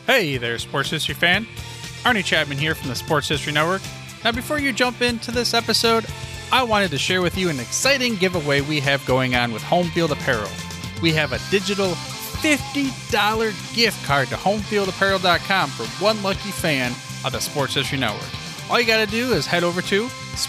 Hey there, Sports History fan. Arnie Chapman here from the Sports History Network. Now, before you jump into this episode, I wanted to share with you an exciting giveaway we have going on with Home Field Apparel. We have a digital $50 gift card to homefieldapparel.com for one lucky fan of the Sports History Network. All you got to do is head over to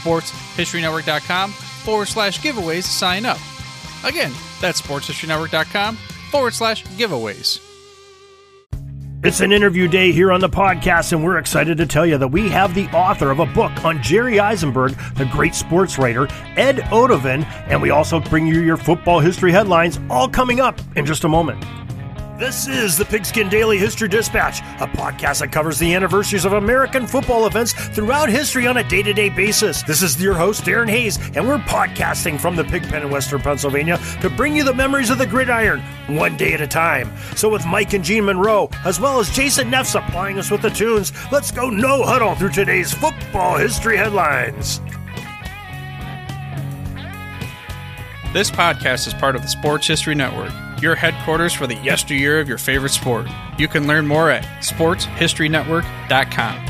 sportshistorynetwork.com/giveaways to sign up. Again, that's sportshistorynetwork.com/giveaways. It's an interview day here on the podcast, and we're excited to tell you that we have the author of a book on Jerry Izenberg, the great sports writer, Ed Odovan, and we also bring you your football history headlines, all coming up in just a moment. This is the Pigskin Daily History Dispatch, a podcast that covers the anniversaries of American football events throughout history on a day-to-day basis. This is your host, Darren Hayes, and we're podcasting from the Pigpen in Western Pennsylvania to bring you the memories of the gridiron, one day at a time. So with Mike and Gene Monroe, as well as Jason Neff supplying us with the tunes, let's go no huddle through today's football history headlines. This podcast is part of the Sports History Network, your headquarters for the yesteryear of your favorite sport. You can learn more at sportshistorynetwork.com.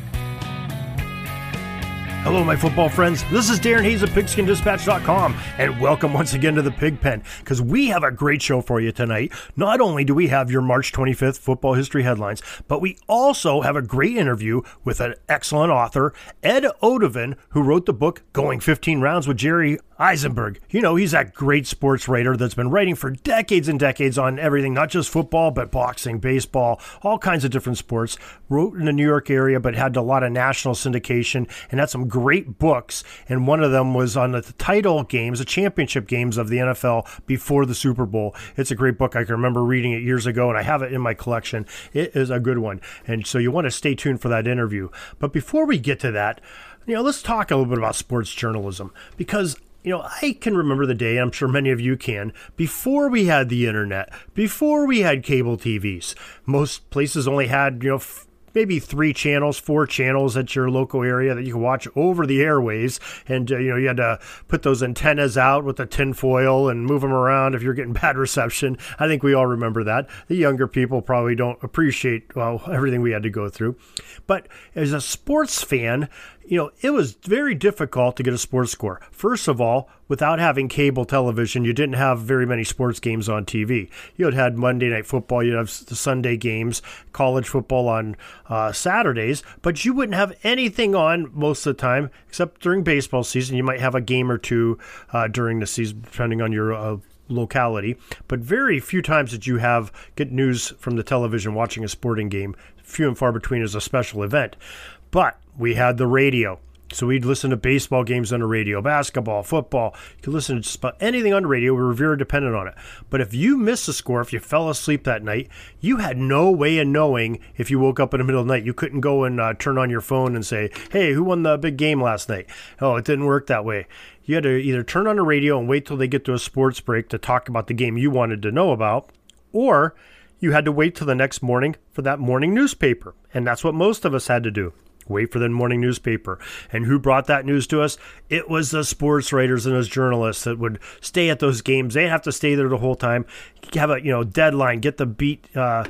Hello, my football friends. This is Darren Hayes of PigskinDispatch.com, and welcome once again to the Pigpen, because we have a great show for you tonight. Not only do we have your March 25th football history headlines, but we also have a great interview with an excellent author, Ed Odovan, who wrote the book Going 15 Rounds with Jerry Izenberg. You know, he's that great sports writer that's been writing for decades and decades on everything, not just football, but boxing, baseball, all kinds of different sports. Wrote in the New York area, but had a lot of national syndication and had some great books. And one of them was on the title games, the championship games of the NFL before the Super Bowl. It's a great book. I can remember reading it years ago, and I have it in my collection. It is a good one. And so you want to stay tuned for that interview. But before we get to that, let's talk a little bit about sports journalism, because I can remember the day, and I'm sure many of you can, before we had the internet, before we had cable TVs. Most places only had, maybe 3 channels, 4 channels at your local area that you could watch over the airways. And, you had to put those antennas out with the tin foil and move them around if you're getting bad reception. I think we all remember that. The younger people probably don't appreciate, everything we had to go through. But as a sports fan, it was very difficult to get a sports score. First of all, without having cable television, you didn't have very many sports games on TV. You had Monday Night Football, you'd have the Sunday games, college football on Saturdays, but you wouldn't have anything on most of the time, except during baseball season. You might have a game or two during the season, depending on your locality, but very few times did you get news from the television watching a sporting game. Few and far between as a special event. But we had the radio. So we'd listen to baseball games on the radio, basketball, football. You could listen to just about anything on the radio. We were very dependent on it. But if you missed a score, if you fell asleep that night, you had no way of knowing if you woke up in the middle of the night. You couldn't go and turn on your phone and say, hey, who won the big game last night? Oh, it didn't work that way. You had to either turn on the radio and wait till they get to a sports break to talk about the game you wanted to know about, or you had to wait till the next morning for that morning newspaper. And that's what most of us had to do. Wait for the morning newspaper. And who brought that news to us? It was the sports writers and those journalists that would stay at those games. They'd have to stay there the whole time, have a deadline, get the beat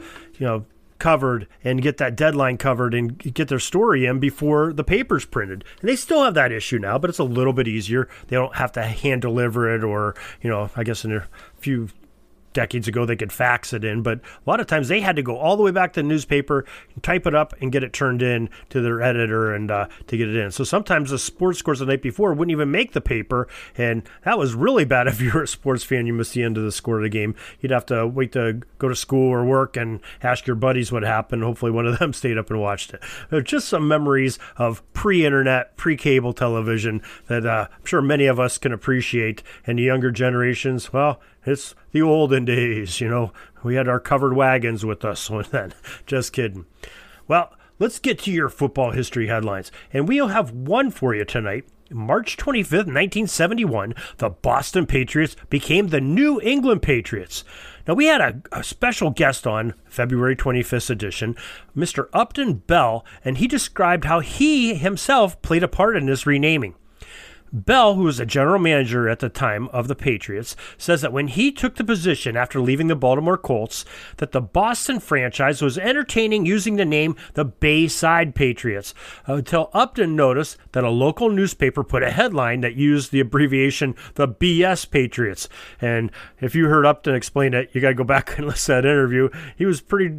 covered, and get that deadline covered and get their story in before the paper's printed. And they still have that issue now, but it's a little bit easier. They don't have to hand deliver it, or I guess in a few decades ago they could fax it in, but a lot of times they had to go all the way back to the newspaper, type it up, and get it turned in to their editor and to get it in. So sometimes the sports scores the night before wouldn't even make the paper, and that was really bad. If you were a sports fan, you missed the end of the score of the game. You'd have to wait to go to school or work and ask your buddies what happened. Hopefully one of them stayed up and watched it. There's just some memories of pre-internet, pre-cable television that I'm sure many of us can appreciate, and the younger generations, well, it's the olden days, We had our covered wagons with us then. Just kidding. Well, let's get to your football history headlines. And we'll have one for you tonight. March 25th, 1971, the Boston Patriots became the New England Patriots. Now, we had a special guest on February 25th edition, Mr. Upton Bell, and he described how he himself played a part in this renaming. Bell, who was a general manager at the time of the Patriots, says that when he took the position after leaving the Baltimore Colts, that the Boston franchise was entertaining using the name the Bayside Patriots, until Upton noticed that a local newspaper put a headline that used the abbreviation the BS Patriots. And if you heard Upton explain it, you got to go back and listen to that interview. He was pretty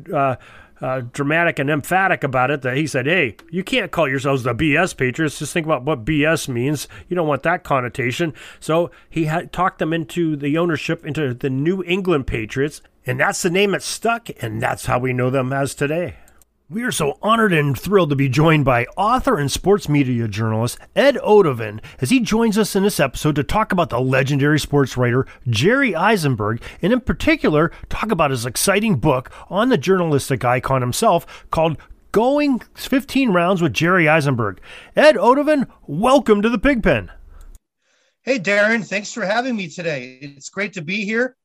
dramatic and emphatic about it, that he said, hey, you can't call yourselves the BS Patriots. Just think about what BS means. You don't want that connotation. So he had talked them into the ownership, into the New England Patriots, and that's the name that stuck, and that's how we know them as today. We are so honored and thrilled to be joined by author and sports media journalist Ed Odovan as he joins us in this episode to talk about the legendary sports writer Jerry Eisenberg, and in particular talk about his exciting book on the journalistic icon himself called Going 15 Rounds with Jerry Eisenberg. Ed Odovan, welcome to the Pigpen. Hey, Darren, thanks for having me today. It's great to be here.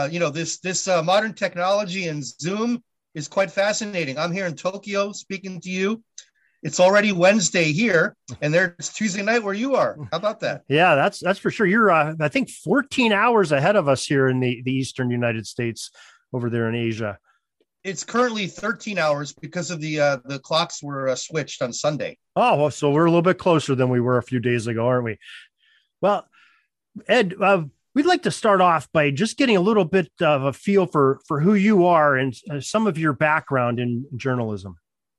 This modern technology and Zoom is quite fascinating. I'm here in Tokyo speaking to you. It's already Wednesday here, and it's Tuesday night where you are. How about that? Yeah, that's for sure. You're, I think, 14 hours ahead of us here in the eastern United States, over there in Asia. It's currently 13 hours because of the clocks were switched on Sunday. Oh, so we're a little bit closer than we were a few days ago, aren't we? Well, Ed, we'd like to start off by just getting a little bit of a feel for who you are and some of your background in journalism.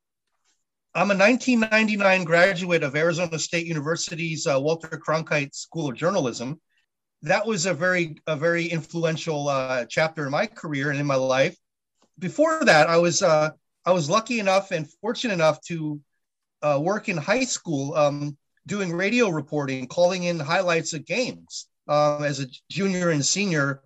I'm a 1999 graduate of Arizona State University's Walter Cronkite School of Journalism. That was a very influential chapter in my career and in my life. Before that, I was lucky enough and fortunate enough to work in high school doing radio reporting, calling in highlights of games. As a junior and senior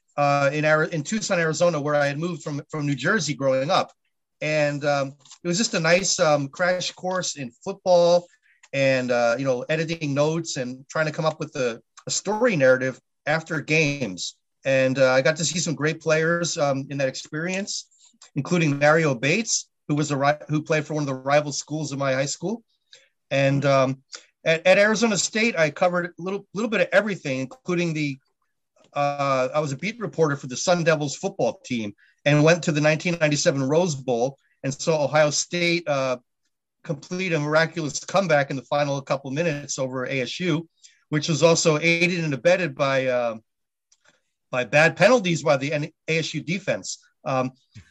in Tucson, Arizona, where I had moved from New Jersey growing up. And it was just a nice crash course in football and, editing notes and trying to come up with a story narrative after games. And I got to see some great players in that experience, including Mario Bates, who played for one of the rival schools of my high school. And at Arizona State, I covered a little bit of everything, including I was a beat reporter for the Sun Devils football team and went to the 1997 Rose Bowl and saw Ohio State complete a miraculous comeback in the final couple minutes over ASU, which was also aided and abetted by bad penalties by the ASU defense. I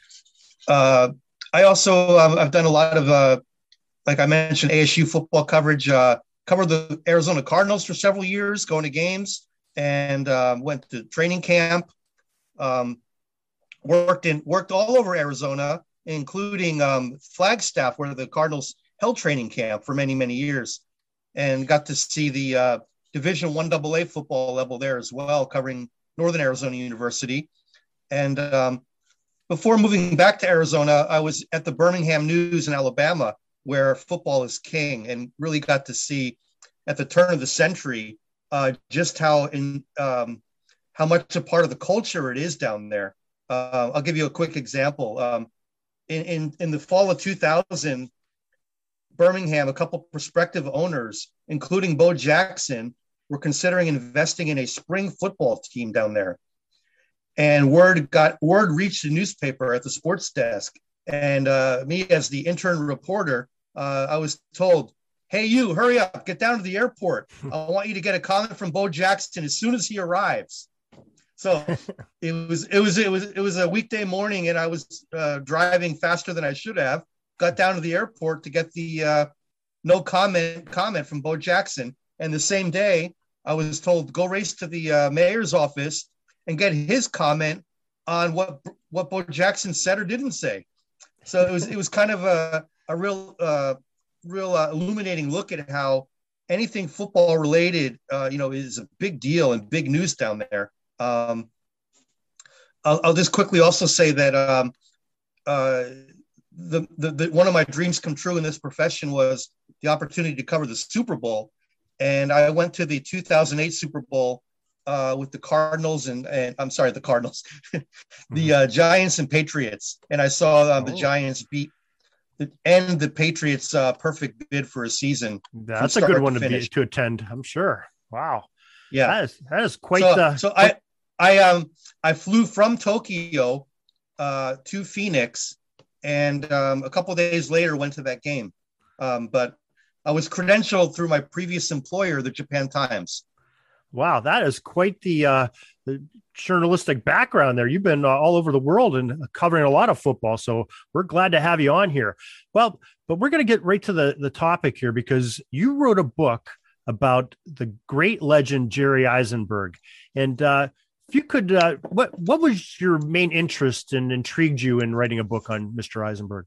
also I've done a lot of, like I mentioned, ASU football coverage. Covered the Arizona Cardinals for several years, going to games, and went to training camp. Worked all over Arizona, including Flagstaff, where the Cardinals held training camp for many, many years, and got to see the Division I AA football level there as well, covering Northern Arizona University. And before moving back to Arizona, I was at the Birmingham News in Alabama, where football is king, and really got to see at the turn of the century just how much a part of the culture it is down there. I'll give you a quick example. In the fall of 2000, Birmingham, a couple prospective owners, including Bo Jackson, were considering investing in a spring football team down there. And word reached the newspaper at the sports desk. And me, as the intern reporter, I was told, hey, you, hurry up, get down to the airport. I want you to get a comment from Bo Jackson as soon as he arrives. So it was a weekday morning, and I was driving faster than I should have. Got down to the airport to get the no comment from Bo Jackson. And the same day, I was told, go race to the mayor's office and get his comment on what Bo Jackson said or didn't say. So it was kind of a real illuminating look at how anything football related, is a big deal and big news down there. I'll just quickly also say that the one of my dreams come true in this profession was the opportunity to cover the Super Bowl. And I went to the 2008 Super Bowl with the Cardinals and I'm sorry, the Cardinals, the Giants and Patriots. And I saw the Giants beat the Patriots perfect bid for a season. That's a good one to attend, I'm sure. Wow. Yeah. That is quite I flew from Tokyo to Phoenix, and a couple of days later went to that game. But I was credentialed through my previous employer, the Japan Times. Wow, that is quite the journalistic background there. You've been all over the world and covering a lot of football, so we're glad to have you on here. Well, but we're going to get right to the topic here, because you wrote a book about the great legend Jerry Izenberg. And if you could, what was your main interest and intrigued you in writing a book on Mr. Izenberg?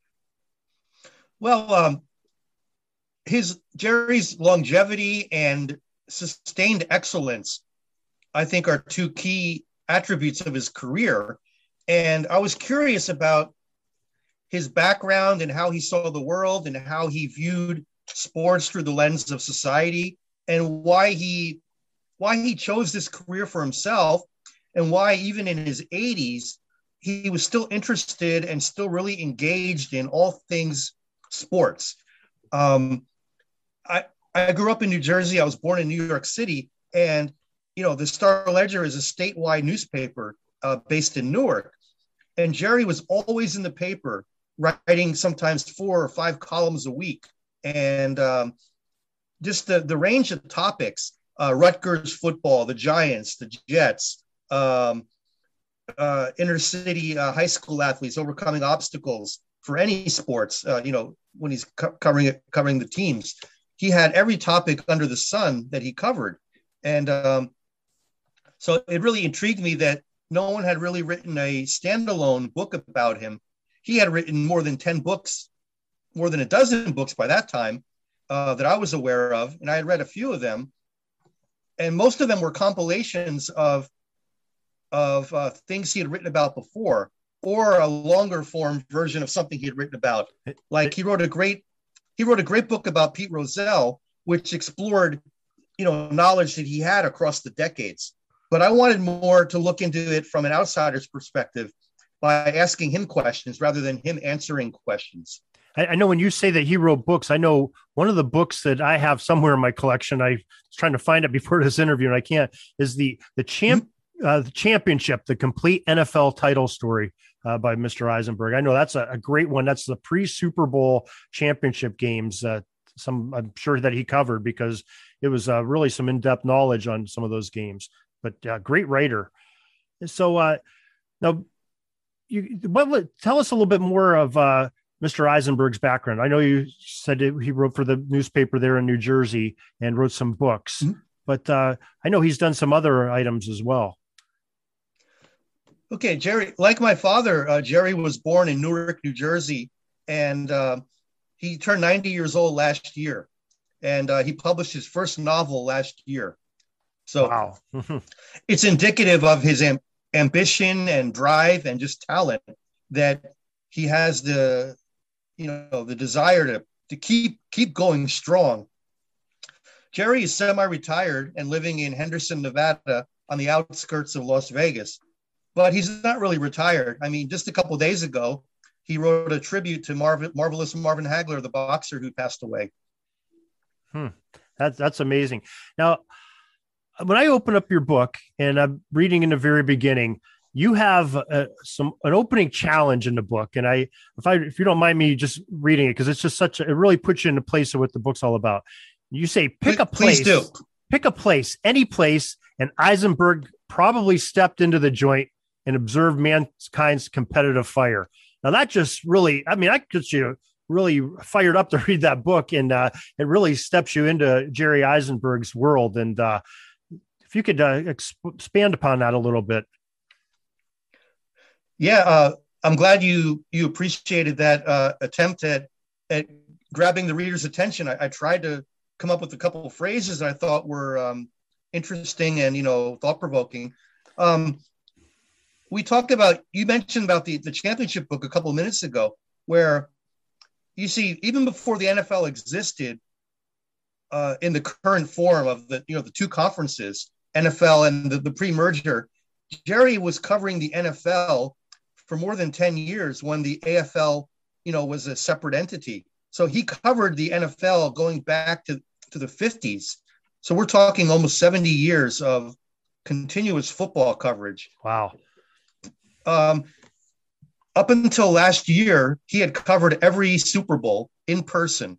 Well, Jerry's longevity and sustained excellence, I think, are two key attributes of his career. And I was curious about his background and how he saw the world and how he viewed sports through the lens of society, and why he chose this career for himself, and why even in his 80s, he was still interested and still really engaged in all things sports. I grew up in New Jersey. I was born in New York City, and the Star Ledger is a statewide newspaper based in Newark. And Jerry was always in the paper, writing sometimes 4 or 5 columns a week. And just the range of topics, Rutgers football, the Giants, the Jets, inner city high school athletes overcoming obstacles for any sports, when he's covering the teams. He had every topic under the sun that he covered. And so it really intrigued me that no one had really written a standalone book about him. He had written more than 10 books, more than a dozen books by that time that I was aware of. And I had read a few of them. And most of them were compilations of things he had written about before, or a longer form version of something he had written about. Like he wrote a great book about Pete Rozelle, which explored, knowledge that he had across the decades. But I wanted more to look into it from an outsider's perspective by asking him questions rather than him answering questions. I know when you say that he wrote books, I know one of the books that I have somewhere in my collection, I was trying to find it before this interview and I can't, is the Championship, the complete NFL title story by Mr. Izenberg. I know that's a great one. That's the pre-Super Bowl championship games. I'm sure that he covered, because it was really some in-depth knowledge on some of those games. But great writer. So now, tell us a little bit more of Mr. Izenberg's background. I know you said he wrote for the newspaper there in New Jersey and wrote some books, but I know he's done some other items as well. Okay, Jerry, like my father, Jerry was born in Newark, New Jersey, and he turned 90 years old last year, and he published his first novel last year. So wow. It's indicative of his ambition and drive and just talent, that he has the desire to keep going strong. Jerry is semi-retired and living in Henderson, Nevada, on the outskirts of Las Vegas. But he's not really retired. I mean, just a couple of days ago, he wrote a tribute to marvelous Marvin Hagler, the boxer who passed away. That's amazing. Now, when I open up your book and I'm reading in the very beginning, you have an opening challenge in the book. And if you don't mind me just reading it, because it's just it really puts you in the place of what the book's all about. You say, pick a place, any place. And Izenberg probably stepped into the joint and observed mankind's competitive fire. Now that just really, that gets you really fired up to read that book. And it really steps you into Jerry Izenberg's world. And if you could expand upon that a little bit. Yeah, I'm glad you appreciated that attempt at grabbing the reader's attention. I tried to come up with a couple of phrases that I thought were interesting and thought-provoking. You mentioned about the championship book a couple of minutes ago, where you see, even before the NFL existed, in the current form of the two conferences, NFL and the pre-merger, Jerry was covering the NFL for more than 10 years when the AFL, was a separate entity. So he covered the NFL going back to the 50s. So we're talking almost 70 years of continuous football coverage. Wow. Up until last year, he had covered every Super Bowl in person.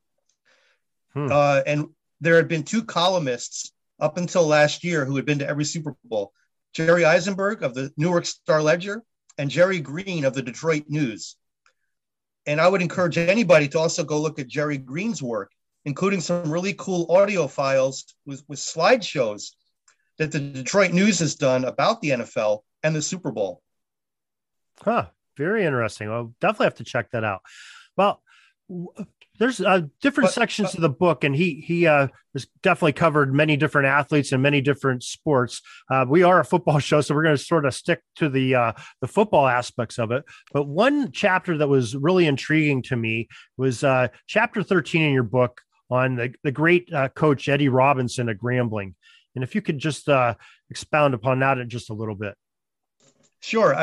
And there had been two columnists up until last year who had been to every Super Bowl, Jerry Eisenberg of the Newark Star-Ledger and Jerry Green of the Detroit News. And I would encourage anybody to also go look at Jerry Green's work, including some really cool audio files with slideshows that the Detroit News has done about the NFL and the Super Bowl. Huh. Very interesting. I'll definitely have to check that out. Well, there's different sections of the book, and he has definitely covered many different athletes and many different sports. We are a football show, so we're going to sort of stick to the football aspects of it. But one chapter that was really intriguing to me was chapter 13 in your book on the great coach Eddie Robinson at Grambling. And if you could just expound upon that in just a little bit. Sure.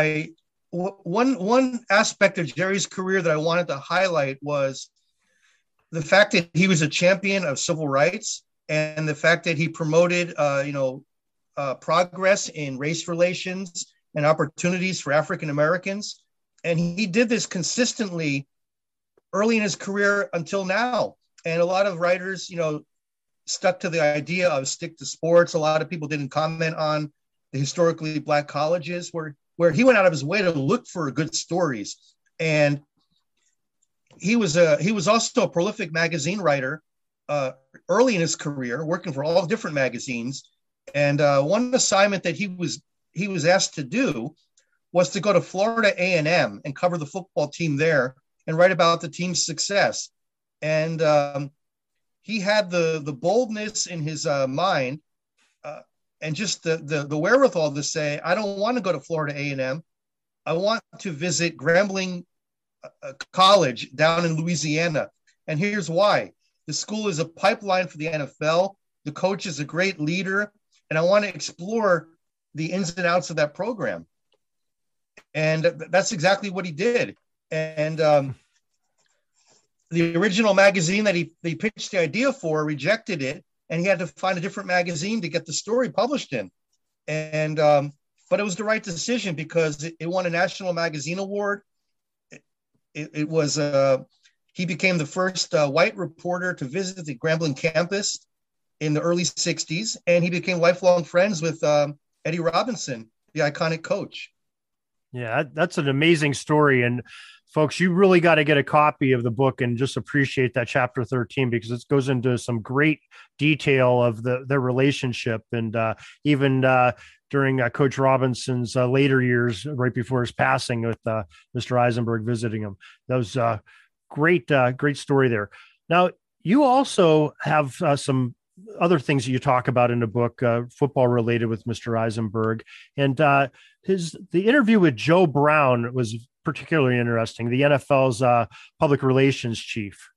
One aspect of Jerry's career that I wanted to highlight was the fact that he was a champion of civil rights and the fact that he promoted, progress in race relations and opportunities for African Americans. And he did this consistently early in his career until now. And a lot of writers, stuck to the idea of stick to sports. A lot of people didn't comment on the historically Black colleges where he went out of his way to look for good stories. And he was also a prolific magazine writer early in his career, working for all different magazines. And one assignment that he was asked to do was to go to Florida A&M and cover the football team there and write about the team's success. And he had the boldness in his mind and just the wherewithal to say, I don't want to go to Florida A&M. I want to visit Grambling College down in Louisiana. And here's why. The school is a pipeline for the NFL. The coach is a great leader. And I want to explore the ins and outs of that program. And that's exactly what he did. And the original magazine that he pitched the idea for rejected it. And he had to find a different magazine to get the story published in. And but it was the right decision because it won a National Magazine Award. It was he became the first white reporter to visit the Grambling campus in the early 60s, and he became lifelong friends with Eddie Robinson, the iconic coach. Yeah, that's an amazing story. And folks, you really got to get a copy of the book and just appreciate that chapter 13 because it goes into some great detail of their relationship. And even during Coach Robinson's later years, right before his passing with Mr. Eisenberg visiting him, that was great story there. Now, you also have some other things that you talk about in the book, football related with Mr. Eisenberg. And the interview with Joe Brown was particularly interesting, the NFL's public relations chief.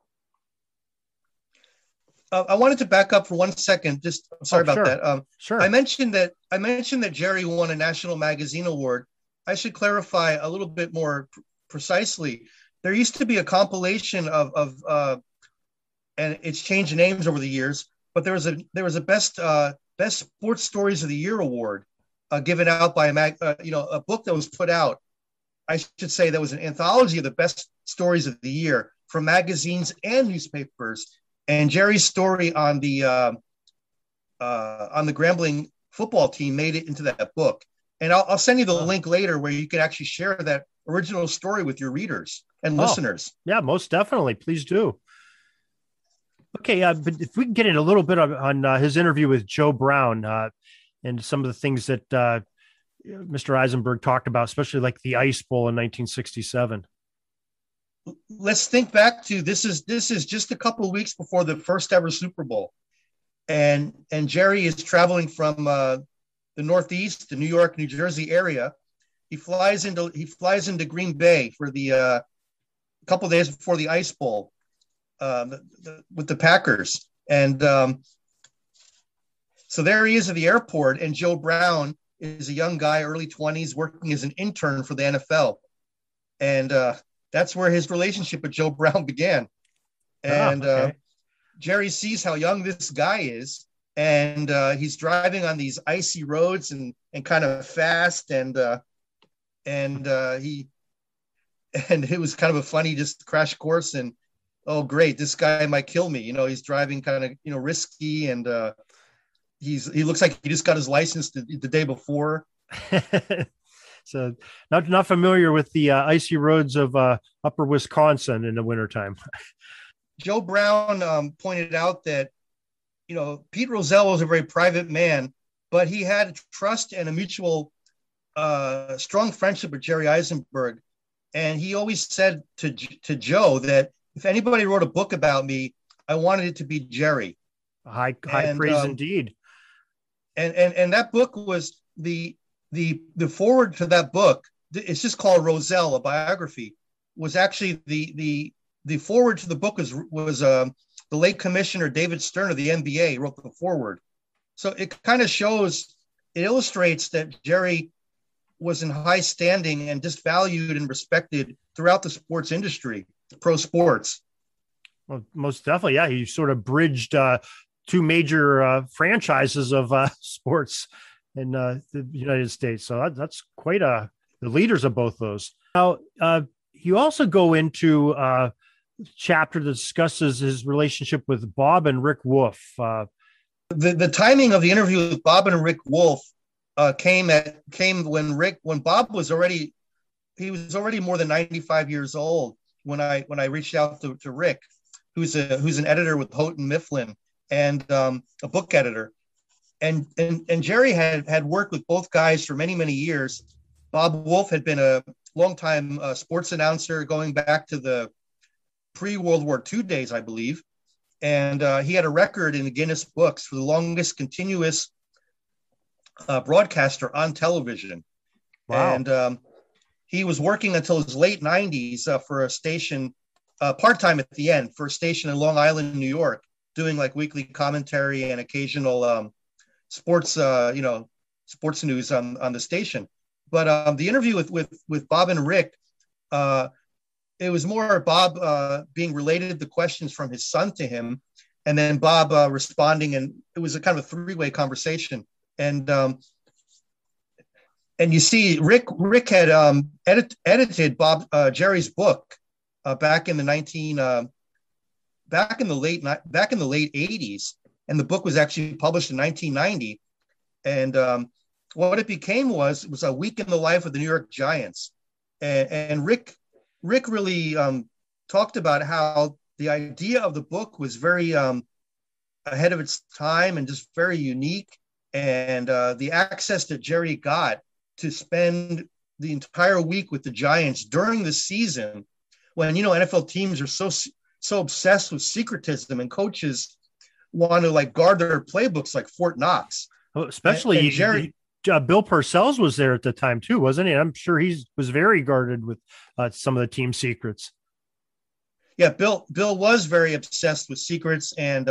I wanted to back up for 1 second. Sorry about that. Sure. I mentioned that Jerry won a National Magazine Award. I should clarify a little bit more precisely. There used to be a compilation of and it's changed names over the years, but there was a best sports stories of the year award given out by a book that was put out. I should say that was an anthology of the best stories of the year from magazines and newspapers. And Jerry's story on the Grambling football team made it into that book. And I'll send you the link later where you can actually share that original story with your readers and listeners. Yeah, most definitely. Please do. Okay, but if we can get in a little bit on his interview with Joe Brown and some of the things that Mr. Eisenberg talked about, especially like the Ice Bowl in 1967. Let's think back to this is just a couple of weeks before the first ever Super Bowl, and Jerry is traveling from the Northeast, the New York, New Jersey area. He flies into Green Bay for the couple of days before the Ice Bowl with the Packers, and so there he is at the airport, and Joe Brown is a young guy, early 20s, working as an intern for the NFL, and that's where his relationship with Joe Brown began. And okay. Jerry sees how young this guy is, and he's driving on these icy roads and kind of fast, and he and it was kind of a funny just crash course. And oh great, this guy might kill me. He's driving kind of risky, and he looks like he just got his license the day before. So not familiar with the icy roads of upper Wisconsin in the wintertime. Joe Brown pointed out that, Pete Rozelle was a very private man, but he had trust and a mutual strong friendship with Jerry Eisenberg. And he always said to Joe that if anybody wrote a book about me, I wanted it to be Jerry. High praise indeed. And that book was the forward to that book. It's just called Rozelle, a biography. Was actually the forward to the book was the late Commissioner David Stern of the NBA wrote the forward. So it kind of shows, it illustrates that Jerry was in high standing and just valued and respected throughout the sports industry, pro sports. Well, most definitely, yeah. He sort of bridged two major franchises of sports in the United States. So that's quite the leaders of both those. Now, you also go into a chapter that discusses his relationship with Bob and Rick Wolf. The timing of the interview with Bob and Rick Wolf came when Bob was already more than 95 years old when I reached out to Rick, who's an editor with Houghton Mifflin and a book editor. And Jerry had worked with both guys for many, many years. Bob Wolf had been a longtime sports announcer going back to the pre-World War II days, I believe. And he had a record in the Guinness books for the longest continuous broadcaster on television. Wow. And he was working until his late 90s for a station, part-time at the end, for a station in Long Island, New York, doing like weekly commentary and occasional sports news on the station. But the interview with Bob and Rick, it was more Bob being related the questions from his son to him, and then Bob responding, and it was a kind of a three-way conversation. And you see, Rick had edited Jerry's book back in the late 80s, and the book was actually published in 1990. And what it became was a week in the life of the New York Giants, and Rick really talked about how the idea of the book was very ahead of its time and just very unique. And the access that Jerry got to spend the entire week with the Giants during the season, when NFL teams are so obsessed with secretism and coaches want to like guard their playbooks like Fort Knox. Well, especially Jerry. Bill Parcells was there at the time too, wasn't he? I'm sure he was very guarded with some of the team secrets. Yeah, Bill was very obsessed with secrets and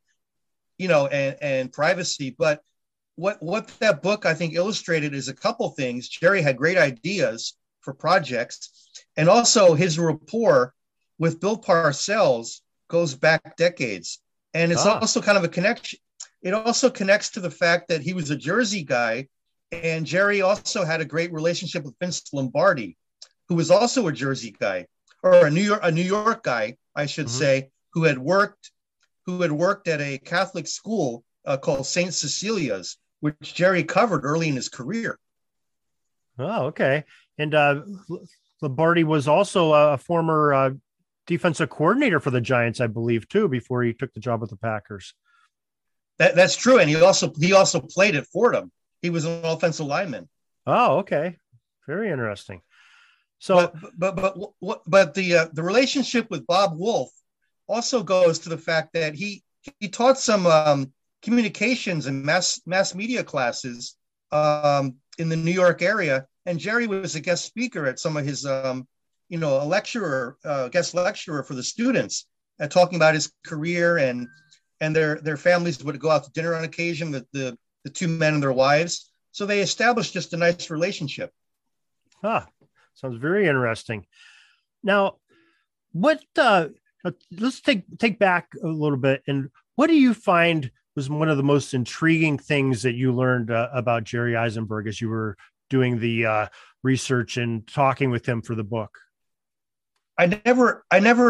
and privacy. But what that book I think illustrated is a couple things. Jerry had great ideas for projects, and also his rapport with Bill Parcells goes back decades. And it's also kind of a connection. It also connects to the fact that he was a Jersey guy, and Jerry also had a great relationship with Vince Lombardi, who was also a Jersey guy, or a New York guy, I should say, who had worked at a Catholic school called St. Cecilia's, which Jerry covered early in his career. Oh, okay. And Lombardi was also a former defensive coordinator for the Giants, I believe, too, before he took the job with the Packers. That's true, and he also played at Fordham. He was an offensive lineman. Oh, okay, very interesting. So, but the relationship with Bob Wolf also goes to the fact that he taught some communications and mass media classes in the New York area, and Jerry was a guest speaker at some of his a guest lecturer for the students, talking about his career, and their families would go out to dinner on occasion, the two men and their wives. So they established just a nice relationship. Sounds very interesting. Now, what Let's take back a little bit. And what do you find was one of the most intriguing things that you learned about Jerry Eisenberg as you were doing the research and talking with him for the book? I never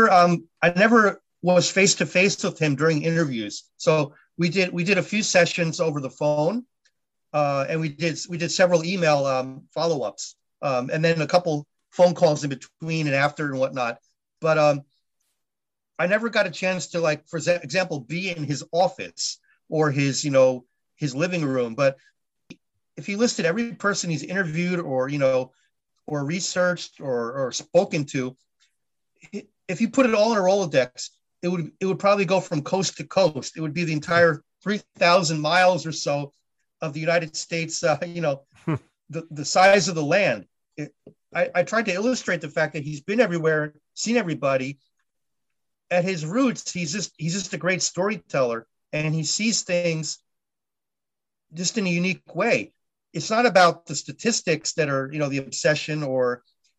was face to face with him during interviews. So we did a few sessions over the phone, and we did several email follow-ups, and then a couple phone calls in between and after and whatnot. But I never got a chance to, like, for example, be in his office or his living room. But if he listed every person he's interviewed or researched or spoken to, if you put it all in a Rolodex, it would probably go from coast to coast. It would be the entire 3,000 miles or so of the United States, the size of the land. I tried to illustrate the fact that he's been everywhere, seen everybody. At his roots, he's just a great storyteller, and he sees things just in a unique way. It's not about the statistics that are, the obsession, or,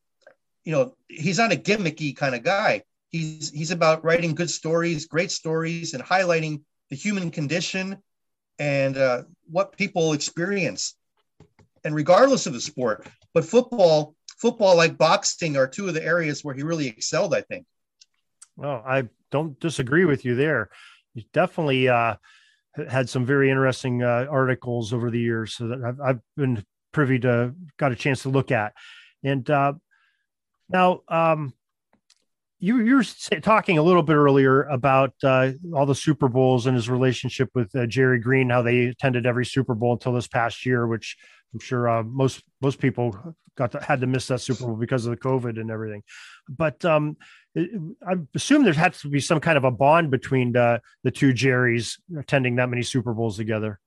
he's not a gimmicky kind of guy. He's about writing good stories, great stories, and highlighting the human condition and what people experience, and regardless of the sport. But football, like boxing, are two of the areas where he really excelled, I think. Well, I don't disagree with you there. You definitely had some very interesting articles over the years so that I've been privy to, got a chance to look at. And now you were talking a little bit earlier about all the Super Bowls and his relationship with Jerry Green, how they attended every Super Bowl until this past year, which I'm sure most people had to miss that Super Bowl because of the COVID and everything. But I assume there had to be some kind of a bond between the two Jerrys attending that many Super Bowls together.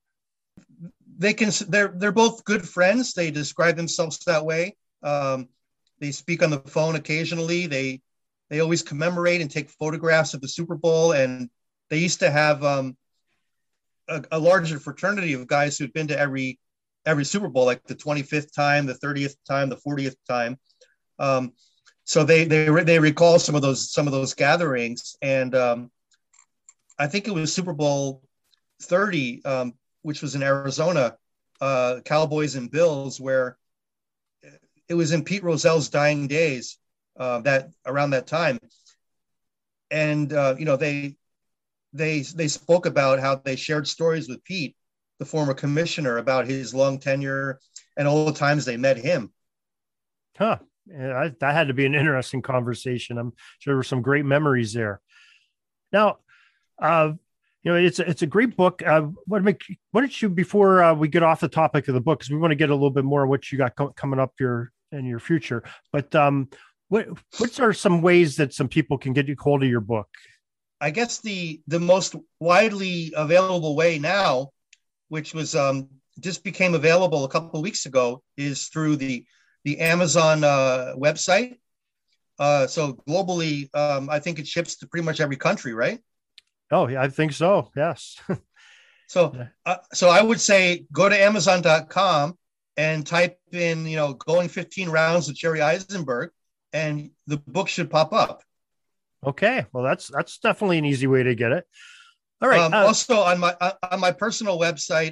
They're both good friends. They describe themselves that way. They speak on the phone occasionally. They always commemorate and take photographs of the Super Bowl. And they used to have a larger fraternity of guys who'd been to every Super Bowl, like the 25th time, the 30th time, the 40th time. So they recall some of those gatherings, and I think it was Super Bowl 30, which was in Arizona, Cowboys and Bills, where it was in Pete Rozelle's dying days, that around that time, and they spoke about how they shared stories with Pete, the former commissioner, about his long tenure and all the times they met him. Huh. Yeah, that had to be an interesting conversation. I'm sure there were some great memories there. Now, it's a great book. Why don't you, before we get off the topic of the book, because we want to get a little bit more of what you got coming up here in your future. But what are some ways that some people can get hold of your book? I guess the most widely available way now, which was just became available a couple of weeks ago, is through the Amazon website. So globally, I think it ships to pretty much every country, right? Oh, yeah, I think so. Yes. So I would say go to Amazon.com and type in, going 15 rounds with Jerry Eisenberg, and the book should pop up. Okay. Well, that's definitely an easy way to get it. All right. Also on my personal website,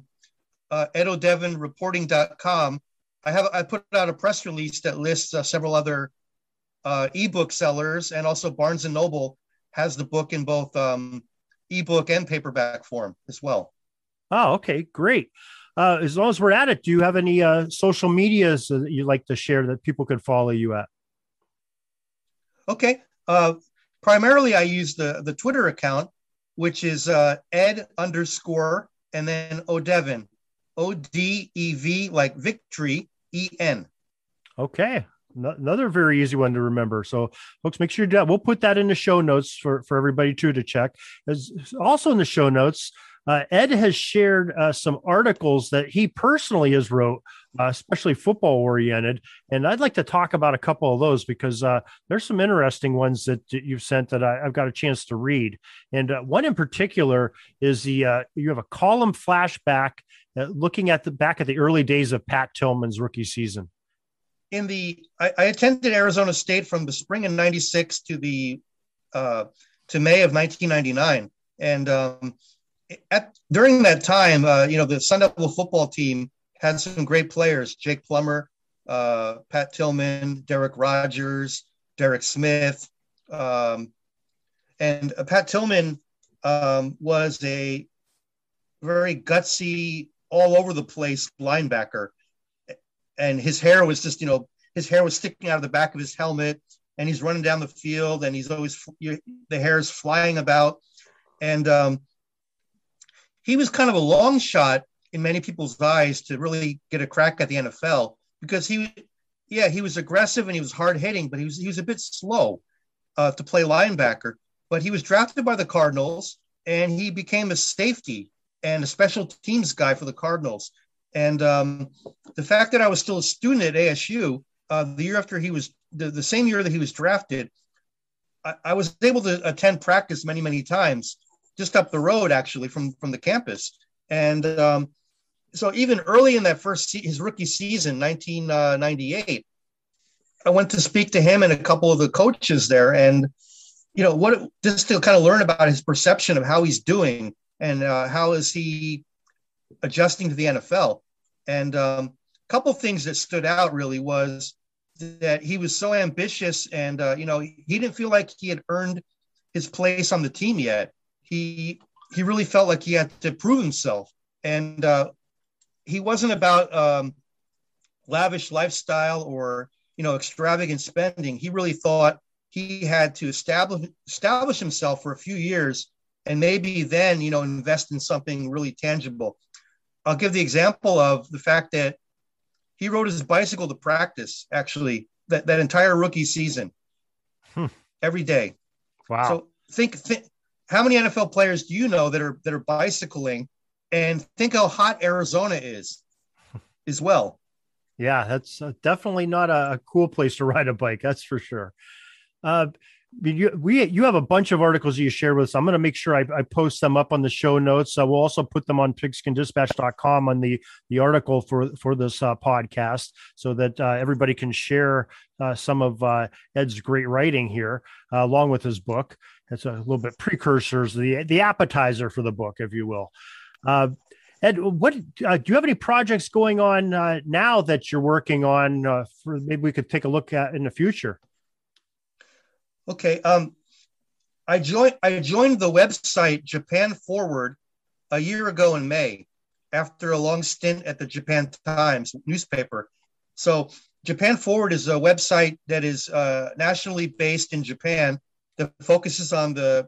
EdoDevonReporting.com, I put out a press release that lists several other ebook sellers, and also Barnes and Noble has the book in both ebook and paperback form as well. Oh, okay, great. As long as we're at it, do you have any social medias that you'd like to share that people could follow you at? Okay. Primarily, I use the Twitter account, which is Ed_ and then O'Devon, ODEV, like victory, EN. Okay. Another very easy one to remember. So folks, make sure you do that. We'll put that in the show notes for everybody too to check. As also in the show notes, Ed has shared some articles that he personally has wrote, especially football oriented. And I'd like to talk about a couple of those because there's some interesting ones that you've sent that I've got a chance to read. And one in particular is you have a column flashback looking at back at the early days of Pat Tillman's rookie season. I attended Arizona State from the spring of '96 to the to May of 1999. And during that time, the Sun Devil football team had some great players: Jake Plummer, Pat Tillman, Derek Rogers, Derek Smith. And Pat Tillman was a very gutsy, all over the place linebacker. And his hair was just, his hair was sticking out of the back of his helmet, and he's running down the field, and he's always, the hair is flying about. And he was kind of a long shot in many people's eyes to really get a crack at the NFL, because he was aggressive and he was hard hitting, but he was a bit slow to play linebacker. But he was drafted by the Cardinals, and he became a safety and a special teams guy for the Cardinals. And the fact that I was still a student at ASU, the year after he was, the same year that he was drafted, I was able to attend practice many, many times, just up the road, actually, from the campus. And so even early in that his rookie season, 1998, I went to speak to him and a couple of the coaches there, and just to kind of learn about his perception of how he's doing and how is he adjusting to the NFL. And a couple of things that stood out really was that he was so ambitious, and he didn't feel like he had earned his place on the team yet. He really felt like he had to prove himself, and he wasn't about lavish lifestyle or extravagant spending. He really thought he had to establish himself for a few years, and maybe then invest in something really tangible. I'll give the example of the fact that he rode his bicycle to practice, actually, that entire rookie season, every day. Wow. So think how many NFL players do you know that are bicycling, and think how hot Arizona is as well. Yeah, that's definitely not a cool place to ride a bike. That's for sure. You have a bunch of articles you share with us. I'm going to make sure I post them up on the show notes. We'll also put them on pigskindispatch.com on the article for this podcast, so that everybody can share some of Ed's great writing here, along with his book. It's a little bit precursors, the appetizer for the book, if you will. Ed, what do you have any projects going on now that you're working on? For maybe we could take a look at in the future. Okay. I joined the website Japan Forward a year ago in May, after a long stint at the Japan Times newspaper. So Japan Forward is a website that is nationally based in Japan, that focuses on the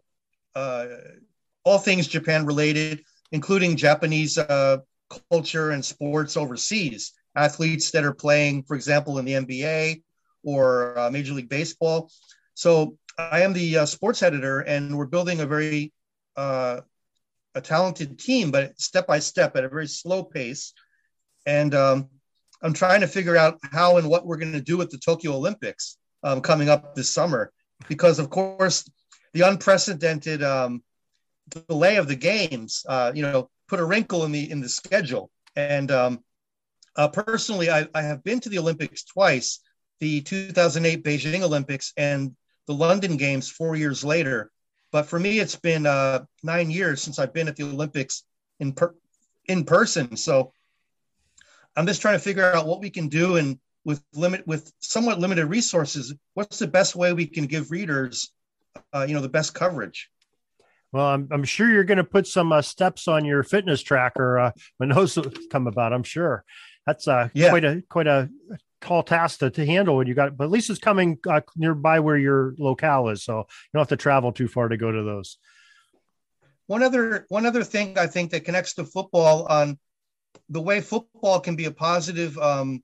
all things Japan related, including Japanese culture and sports overseas, athletes that are playing, for example, in the NBA or Major League Baseball. So I am the sports editor, and we're building a very a talented team, but step by step at a very slow pace. And I'm trying to figure out how and what we're going to do with the Tokyo Olympics coming up this summer, because of course the unprecedented delay of the games, put a wrinkle in the schedule. And personally, I have been to the Olympics twice, the 2008 Beijing Olympics and the London Games 4 years later. But for me, it's been 9 years since I've been at the Olympics in person. So I'm just trying to figure out what we can do, and with somewhat limited resources, what's the best way we can give readers, the best coverage. Well, I'm sure you're going to put some steps on your fitness tracker when those come about. I'm sure that's quite a tall task to handle when you got, but at least it's coming nearby where your locale is, so you don't have to travel too far to go to those. One other thing I think that connects to football, on the way football can be a positive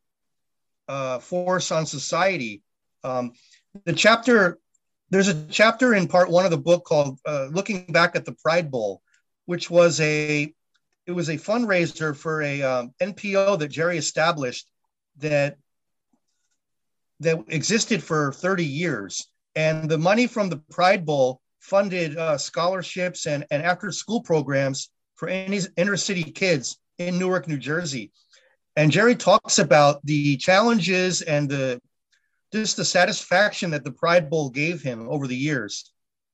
force on society. There's a chapter in part 1 of the book called Looking Back at the Pride Bowl, which was a fundraiser for a NPO that Jerry established that existed for 30 years. And the money from the Pride Bowl funded scholarships and after school programs for inner city kids in Newark, New Jersey. And Jerry talks about the challenges and the satisfaction that the Pride Bowl gave him over the years.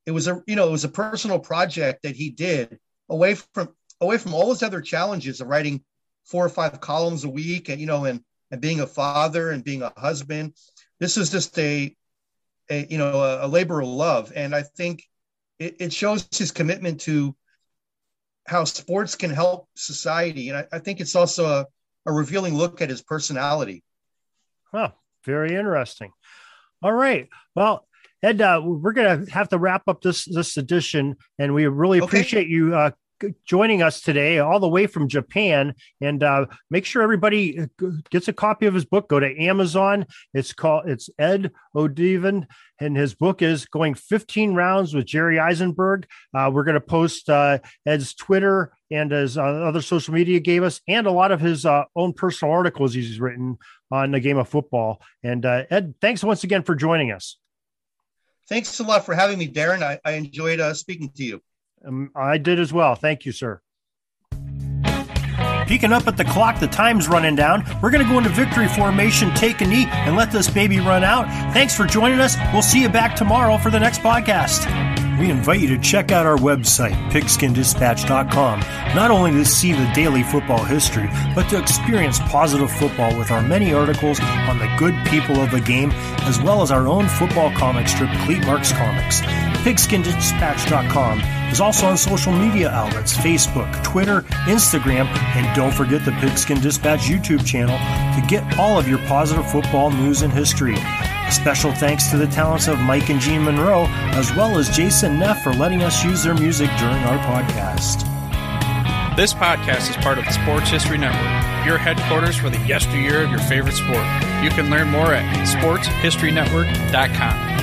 it was a personal project that he did away from all his other challenges of writing 4 or 5 columns a week and being a father and being a husband. This is just a labor of love. And I think it shows his commitment to how sports can help society. And I think it's also a revealing look at his personality. Huh. Very interesting. All right. Well, Ed, we're going to have to wrap up this edition, and we really appreciate you joining us today all the way from Japan. And make sure everybody gets a copy of his book. Go to Amazon. It's Ed O'Deven, and his book is Going 15 Rounds with Jerry Eisenberg. We're going to post Ed's Twitter and his other social media gave us, and a lot of his own personal articles he's written on the game of football. And Ed, thanks once again for joining us. Thanks a lot for having me, Darren. I enjoyed speaking to you. I did as well. Thank you, sir. Peeking up at the clock, the time's running down. We're going to go into victory formation, take a knee, and let this baby run out. Thanks for joining us. We'll see you back tomorrow for the next podcast. We invite you to check out our website, pigskindispatch.com, not only to see the daily football history, but to experience positive football with our many articles on the good people of the game, as well as our own football comic strip, Cleat Marks Comics. Pigskindispatch.com is also on social media outlets, Facebook, Twitter, Instagram, and don't forget the Pigskin Dispatch YouTube channel to get all of your positive football news and history. A special thanks to the talents of Mike and Gene Monroe, as well as Jason Neff for letting us use their music during our podcast. This podcast is part of the Sports History Network, your headquarters for the yesteryear of your favorite sport. You can learn more at sportshistorynetwork.com.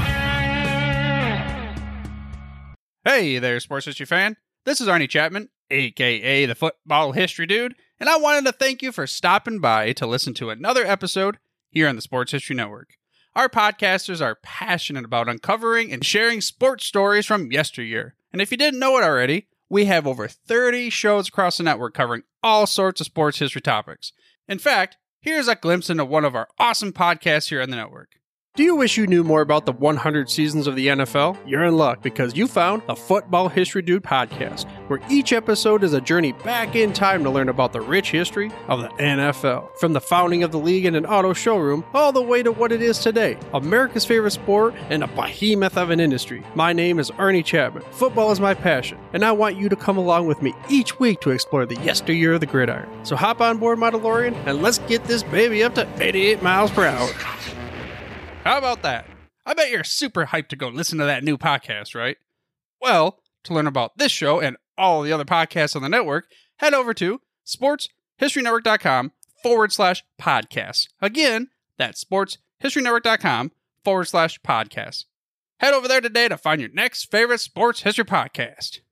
Hey there, sports history fan. This is Arnie Chapman, a.k.a. the Football History Dude, and I wanted to thank you for stopping by to listen to another episode here on the Sports History Network. Our podcasters are passionate about uncovering and sharing sports stories from yesteryear. And if you didn't know it already, we have over 30 shows across the network covering all sorts of sports history topics. In fact, here's a glimpse into one of our awesome podcasts here on the network. Do you wish you knew more about the 100 seasons of the NFL? You're in luck because you found the Football History Dude podcast, where each episode is a journey back in time to learn about the rich history of the NFL. From the founding of the league in an auto showroom, all the way to what it is today, America's favorite sport and a behemoth of an industry. My name is Arnie Chapman. Football is my passion, and I want you to come along with me each week to explore the yesteryear of the gridiron. So hop on board my DeLorean and let's get this baby up to 88 miles per hour. How about that? I bet you're super hyped to go listen to that new podcast, right? Well, to learn about this show and all the other podcasts on the network, head over to sportshistorynetwork.com/podcasts. Again, that's sportshistorynetwork.com/podcasts. Head over there today to find your next favorite sports history podcast.